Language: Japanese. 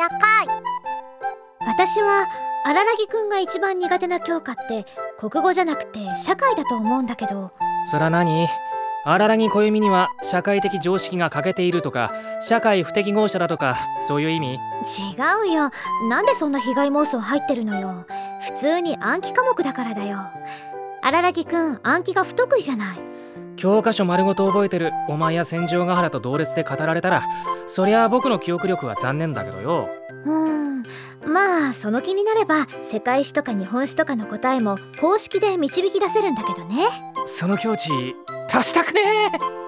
やかい。私は荒木くんが一番苦手な教科って国語じゃなくて社会だと思うんだけど。 そら何？荒木小弓には社会的常識が欠けているとか、社会不適合者だとか、そういう意味？ 違うよ。なんでそんな被害妄想入ってるのよ。普通に暗記科目だからだよ。荒木くん暗記が不得意じゃない。 教科書丸ごと覚えてるお前や戦場ヶ原と同列で語られたら、そりゃ僕の記憶力は残念だけどよ。 まあその気になれば世界史とか日本史とかの答えも公式で導き出せるんだけどね。 その境地達したくねえ。